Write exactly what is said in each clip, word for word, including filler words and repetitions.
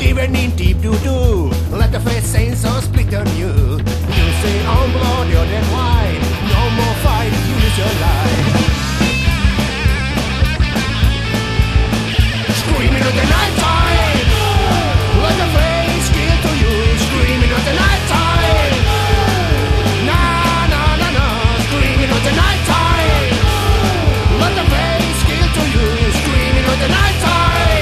even in deep doo-doo. Let the face saying so split on you. You say on blood, you're dead white. No more fight, you lose your life. Screaming at the night time. Let the face kill to you. Screaming at the night time. Nah, nah, nah, nah. Screaming at the night time. Let the face kill to you. Screaming at the night time.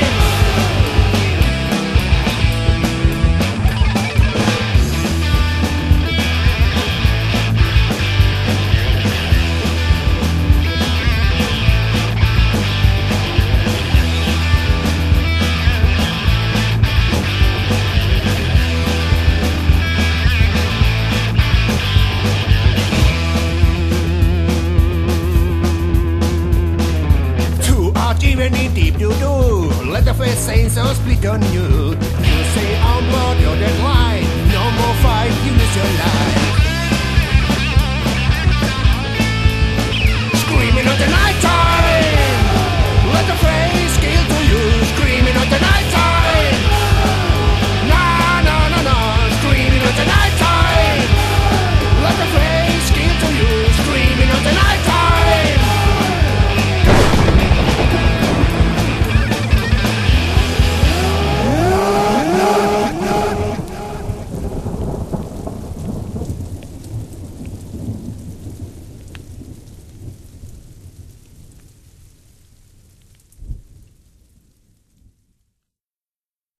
Even in deep doo-doo. Let the face saying so split on you. You say on blood, you're dead white. No more fight, you lose your life. Screaming at the night time.